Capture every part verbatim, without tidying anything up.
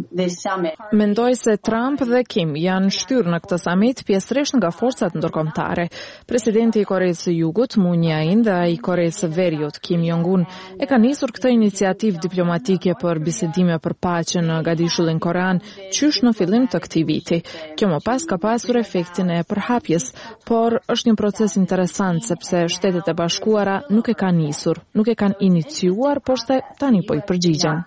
this summit. Mendoj se Trump dhe Kim janë shtyrë në këtë summit pjesërisht nga forcat ndërkombëtare. Presidenti i Koreas së Jugut, Moon Jae-in, dhe ai i Koreas së Veriut, Kim Jong-un, e kanë nisur këtë iniciativë diplomatike për bisedime për paqe në Gadishullin Korean qysh në fillim të këtij viti. Kjo më pas ka pasur efektin e përhapjes, por është një proces interesant sepse Shtetet e Bashkuara nuk e kanë nisur, nuk e kanë iniciuar, por se tani po i përgjigjen.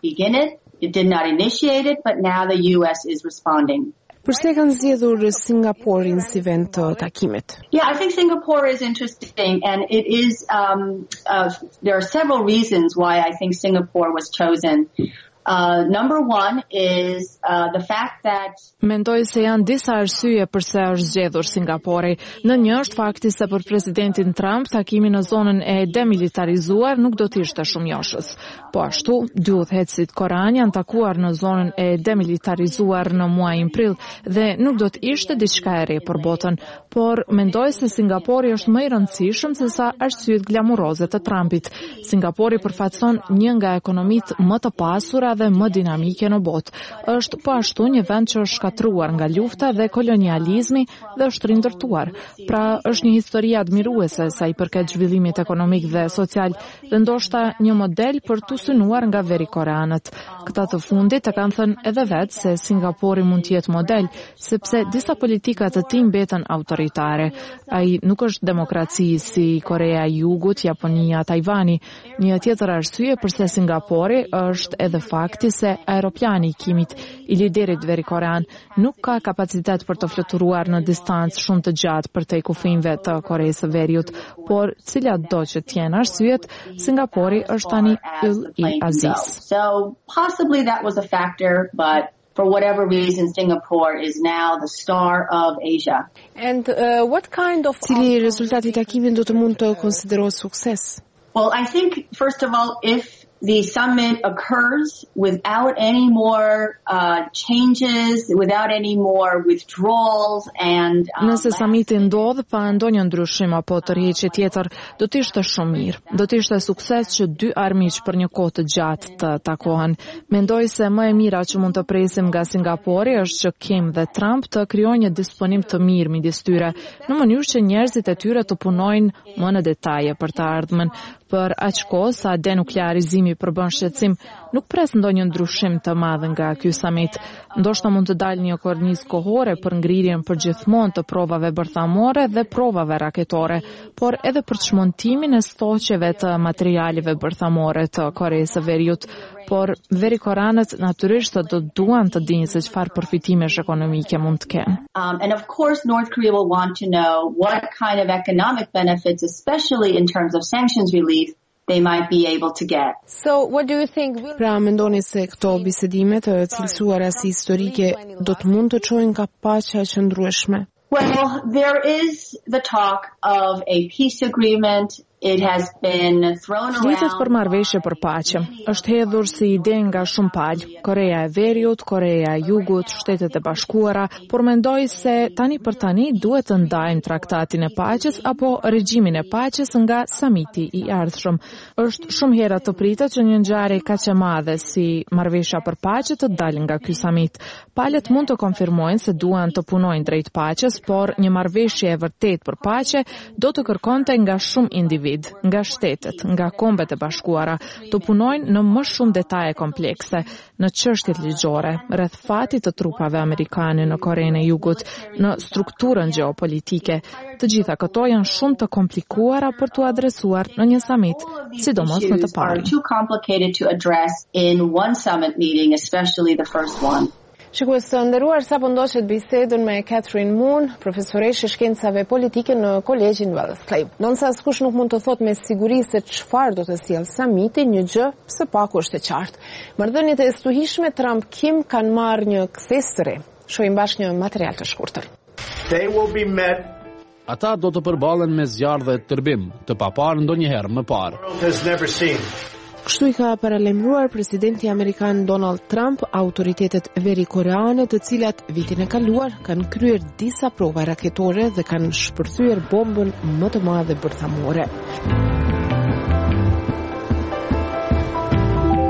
It did not initiate it, but now the U S is responding. Përse kanë zgjedhur Singaporin si vend të takimit? Yeah, I think Singapore is interesting, and it is. Um, uh, there are several reasons why I think Singapore was chosen. Uh, number one is uh, the fact that Mendoj se janë disa arsye pse është zgjedhur Singapori. Në një është fakti se për presidentin Trump takimi në zonën e demilitarizuar nuk do të ishte shumë joshës. Po ashtu, dy udhëheqësit korean janë takuar në zonën e demilitarizuar në muajin prill dhe nuk do të ishte diçka e re për botën, por mendoj se Singapori është më i rëndësishëm se sa arsyet glamuroze të Trumpit. Singapori përfaqëson një nga ekonomitë më të pasura dhe më dinamike në botë. Është po ashtu një vend që është shkatruar nga lufta dhe kolonializmi dhe është rindërtuar. Pra është një histori admiruese sa i përket zhvillimit ekonomik dhe social dhe ndoshta një model për të synuar nga veri koreanët. Këta të fundit e kanë thënë edhe vetë se Singapori mund të jetë model, sepse disa politika të tij mbeten autoritare. Ai nuk është demokraci si Korea e Jugut, Japonia, Tajvani. Një tjetër arsye pse Singapori është edhe fakti se aeroplani i Kimit, i liderit veri korean, nuk ka kapacitet për të fluturuar në distancë shumë të gjatë për te kufinjve të Koreas së Veriut, por cilat do që t'jenë arsyet, Singapori është tani yll i Azisë. So possibly that was a factor, but for whatever reason, Singapore is now the star of Asia. And uh, what kind of Cili rezultati i takimit do të mund të konsiderohet sukses? Well, I think first of all, if the summit occurs without any more uh, changes, without any more withdrawals and um, Nëse samiti ndodh pa ndonjë ndryshim apo tërheqje tjetër, do të ishte shumë mirë. Do të ishte sukses që dy armiq për një kohë të gjatë të takohen. Mendoj se më e mira që mund të presim nga Singapori është që Kim dhe Trump të krijojnë një disponim të mirë midis tyre, në mënyrë që njerëzit e tyre të punojnë më në detaje për të ardhmen. Për aq kohë sa denuklearizimi përbën shqetësim, nuk pres ndonjë ndryshim të madh nga ky summit. Ndoshta mund të dalë një kornizë kohore për ngrirjen përgjithmonë të provave bërthamore dhe provave raketore, por edhe për çmontimin e stoqeve të materialeve bërthamore të Koreas së Veriut. Por veri koreanët natyrisht do duan të dinë se çfarë përfitimesh ekonomike mund të kenë. Um, and of course North Korea will want to know what kind of economic benefits, especially in terms of sanctions relief, they might be able to get. So what do you think will... Pra mendoni se këto bisedime të cilësuara si historike do të mund të çojnë ka paqja e qëndrueshme? Well, there is the talk of a peace agreement. It has been thrown around. Flitet për marrëveshje për paqe. Është hedhur si ide nga shumë palë. Korea e Veriut, Korea e Jugut, Shtetet e Bashkuara, por mendoj se tani për tani duhet të ndajmë traktatin e paqes apo regjimin e paqes nga samiti i ardhshëm. Është shumë herë të pritet që një ngjarje kaq e madhe si marrëveshja për paqe të dalë nga ky samit. Palët mund të konfirmojnë se duan të punojnë drejt paqes, por një marrëveshje e vërtet për paqe do të kërkonte nga shumë individ, nga shtetet, nga kombet e bashkuara, të punojnë në më shumë detaje komplekse, në çështjet ligjore, rreth fatit të trupave amerikane në Korenë e Jugut, në strukturën gjeopolitike. Të gjitha këto janë shumë të komplikuara për t'u adresuar në një summit, sidomos në të parën. Too complicated to address in one summit meeting, especially the first one. Shikues të nderuar, sapo ndoqet bisedën me Catherine Moon, profesoreshe shkencave politike në Kolegjin Wellesley. Nonse askush nuk mund të thotë me siguri se çfarë do të sjellë samiti, një gjë së paku është e qartë. Marrëdhëniet e stuhishme Trump-Kim kanë marrë një kthes të re. Shohim bashkë një material të shkurtër. They will be met. Ata do të përballen me zjarr dhe tërbim, të paparë ndonjëherë më parë. Has never seen. Kështu i ka paralemruar presidenti amerikan Donald Trump autoritetet veri koreane, të cilat vitin e kaluar kanë kryer disa prova raketore dhe kanë shpërthyer bombën më të madhe bërthamore.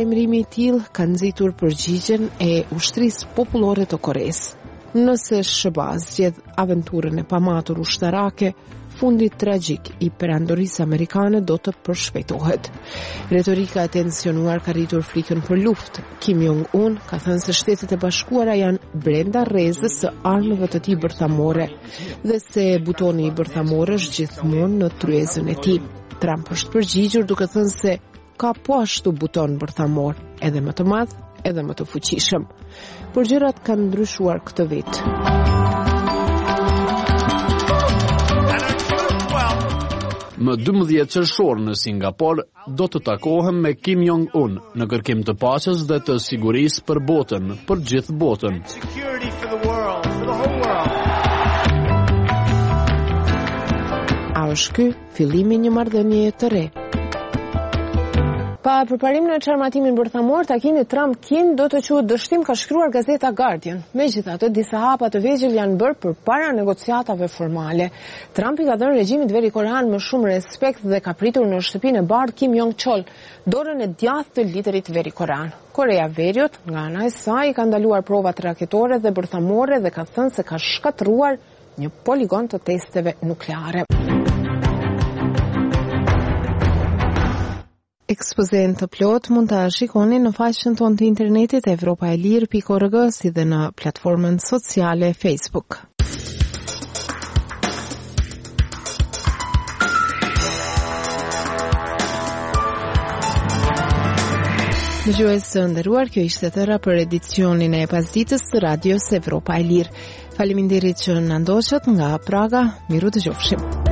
parajmërimi i tillë ka nxitur përgjigjen e ushtrisë popullore të Koresë. Nëse S B A zgjedh aventurën e pamatur ushtarake, fundi tragjik i perandorisë amerikane do të përshpejtohet. Retorika e tensionuar ka rritur frikën për luftë. Kim Jong-un ka thënë se Shtetet e Bashkuara janë brenda rrezës së armëve të tij bërthamore dhe se butoni i bërthamor është gjithmonë në tryezën e tij. Trump është përgjigjur duke thënë se ka po ashtu buton bërthamor, edhe më të madh, edhe më të fuqishëm. Por gjërat kanë ndryshuar këtë vit. Më dymbëdhjetë qershor në Singapur do të takohem me Kim Jong-un në kërkim të paqes dhe të sigurisë për botën, për gjithë botën. A është ky fillimi i një marrëdhënie të re? Pa përparim në çarmatimin bërthamor, takimi Trump-Kim do të quhet dështim, ka shkruar gazeta Guardian. Megjithatë, disa hapa të vegjël janë bërë përpara negociatave formale. Trump i ka dhënë regjimit verikorean më shumë respekt dhe ka pritur në shtëpinë e bardhë Kim Jong-chol, dorën e djathtë të liderit verikorean. Korea Veriut, nga ana e saj, ka ndaluar provat raketore dhe bërthamore dhe ka thënë se ka shkatëruar një poligon të testeve nukleare. Ekspozen të plot mund ta shikoni në faqen tonë të internetit evropa e lirë pikë org si dhe në platformën sociale Facebook. Dëgjues të nderuar, kjo ishte tëra për edicionin e pasdites të radios Evropa e Lirë. Faleminderit që na ndoqët nga Praga, miru dëgjofshim.